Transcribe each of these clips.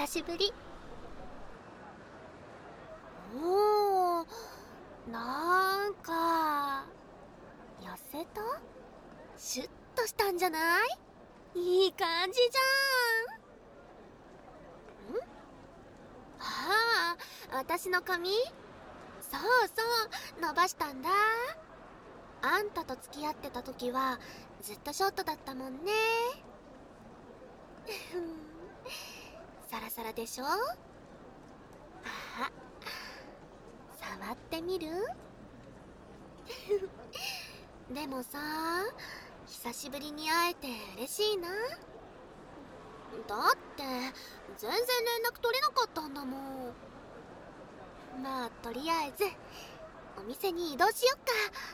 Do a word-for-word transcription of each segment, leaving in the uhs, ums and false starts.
久しぶり。おー、なんか痩せた？シュッとしたんじゃない？いい感じじゃん。ん？ああ、私の髪？そうそう、伸ばしたんだ。あんたと付き合ってた時はずっとショートだったもんね。サラサラでしょ？あ、触ってみる？でもさ、久しぶりに会えて嬉しいな。だって全然連絡取れなかったんだもん。まあとりあえずお店に移動しよっか。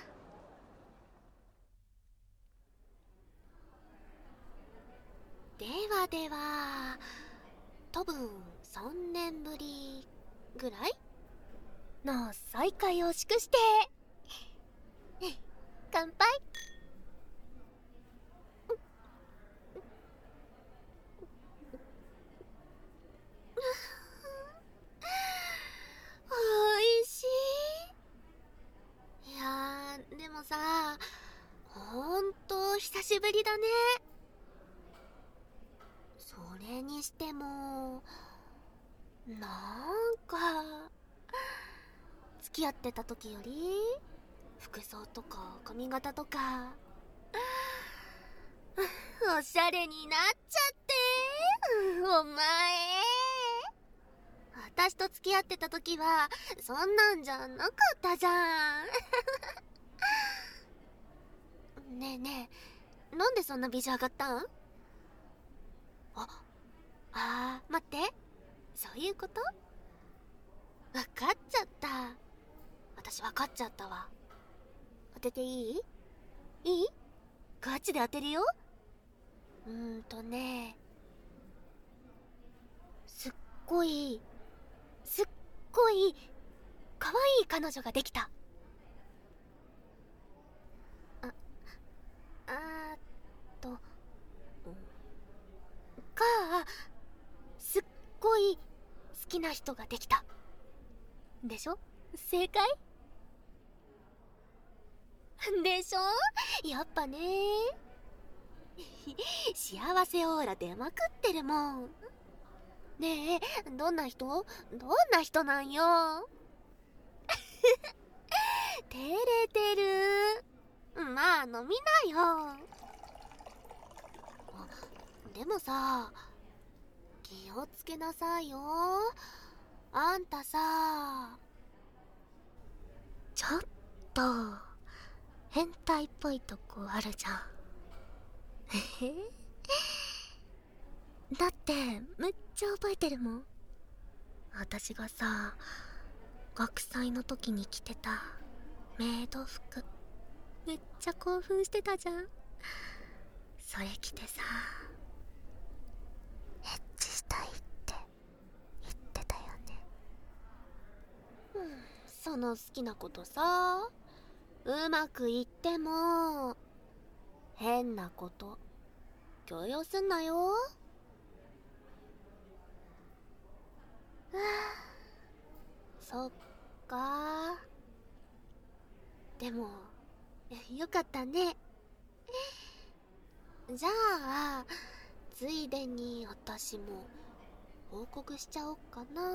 ではでは、多分さんねんぶりぐらいの再会を祝して乾杯。おいしい。いやー、でもさ、ほんと久しぶりだね。それにしてもなんか付き合ってた時より服装とか髪型とかおしゃれになっちゃって。お前、私と付き合ってた時はそんなんじゃなかったじゃん。ねえねえ、なんでそんなビジュ上がったん？あ、あー、待って、そういうこと？わかっちゃった。私わかっちゃったわ。当てていい？いい？ガチで当てるよ。うーんとね、すっごいすっごい可愛い彼女ができた。あ、あーっと、か、すっごい好きな人ができたでしょ？正解でしょ？やっぱね。幸せオーラ出まくってるもん。ねえ、どんな人？どんな人なんよ。照れてる。まあ飲みなよ。でもさ、気をつけなさいよ。あんたさ、ちょっと変態っぽいとこあるじゃん。えだってめっちゃ覚えてるもん。私がさ、学祭の時に着てたメイド服、めっちゃ興奮してたじゃん。それ着てさ、エッチしたいって言ってたよね。うん、その好きなことさ、うまくいっても変なこと強要すんなよ。あ、そっか。でもよかったね。じゃあついでに私も報告しちゃおっかな。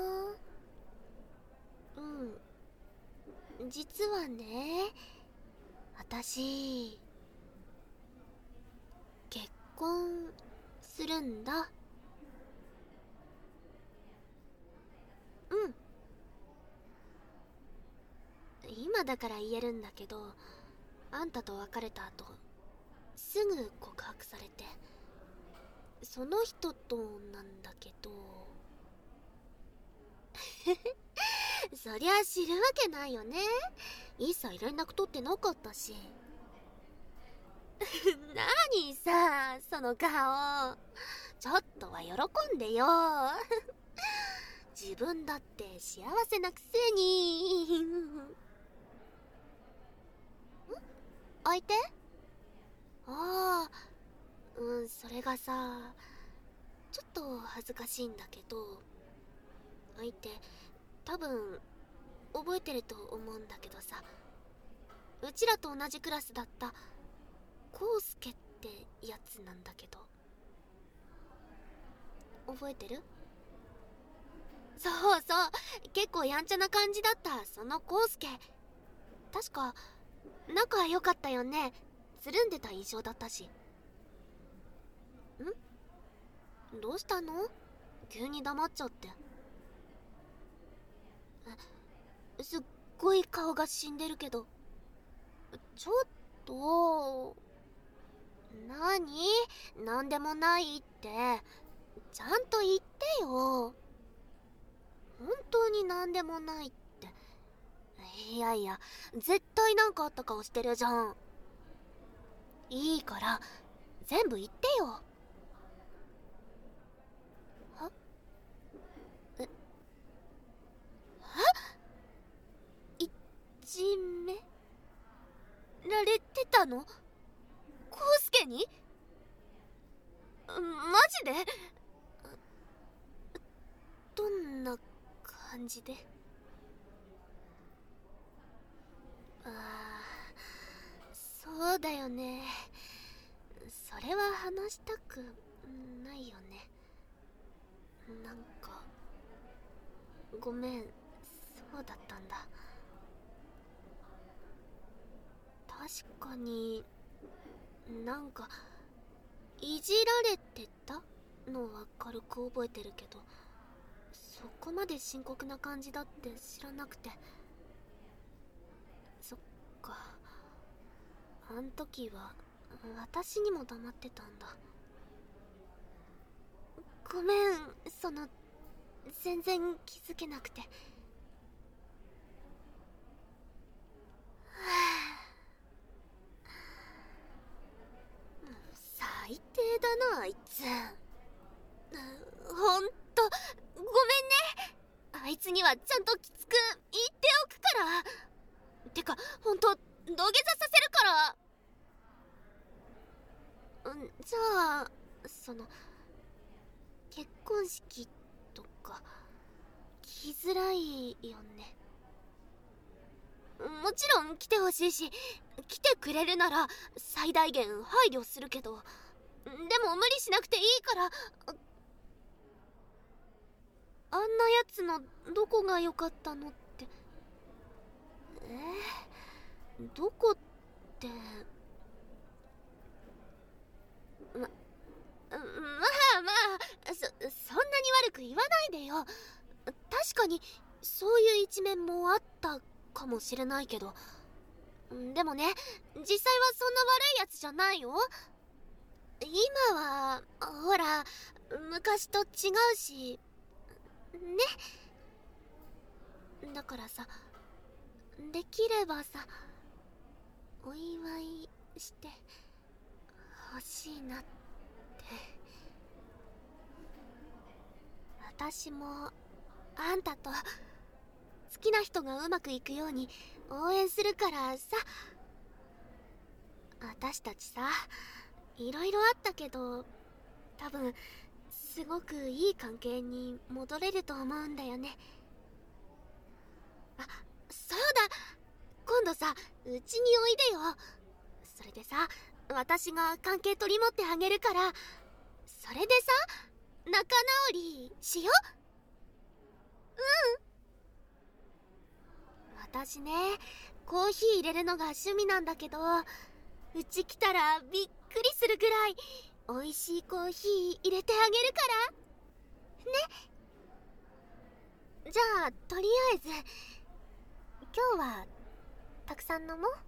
うん、実はね、私結婚するんだ。うん、今だから言えるんだけど、あんたと別れた後すぐ告白されて、その人となんだけど。そりゃ知るわけないよね。一切連絡取ってなかったし。何さ、その顔。ちょっとは喜んでよ。自分だって幸せなくせに。ん？相手？ああ、うん、それがさ、 ちょっと恥ずかしいんだけど、相手多分覚えてると思うんだけどさ、うちらと同じクラスだったコウスケってやつなんだけど、覚えてる？そうそう、結構やんちゃな感じだったそのコウスケ、確か仲良かったよね。つるんでた印象だったし。ん？どうしたの？急に黙っちゃって。すっごい顔が死んでるけど。ちょっと、なに？なんでもないって。ちゃんと言ってよ。本当になんでもないって。いやいや、絶対なんかあった顔してるじゃん。いいから、全部言ってよ。は？え？はいじめられてたの？コウスケに？マジで？どんな感じで？ああ、そうだよね。それは話したくないよね。なんかごめん、そうだったんだ。確かになんかいじられてたのは軽く覚えてるけど、そこまで深刻な感じだって知らなくて。そっか、あん時は私にも黙ってたんだ。ごめん、その全然気づけなくて。最低だなあいつ。ほんとごめんね。あいつにはちゃんときつく言っておくから。てかほんと土下座させるから。んじゃあその結婚式とか来づらいよね。もちろん来てほしいし、来てくれるなら最大限配慮するけど、でも無理しなくていいから。あんなやつのどこが良かったのって。えー、どこって。ま、まあまあ、そ、そんなに悪く言わないでよ。確かにそういう一面もあったかもしれないけど、でもね、実際はそんな悪いやつじゃないよ。今はほら昔と違うしね。だからさ、できればさ、お祝いしてほしいなって。私もあんたと好きな人がうまくいくように応援するからさ。私たちさ、いろいろあったけど、多分すごくいい関係に戻れると思うんだよね。あ、そうだ、今度さ、うちにおいでよ。それでさ、私が関係取り持ってあげるから、それでさ、仲直りしよ。うん。私ね、コーヒー入れるのが趣味なんだけど、うち来たらびっくりするぐらい美味しいコーヒー入れてあげるからね。じゃあとりあえず今日はたくさん飲もう。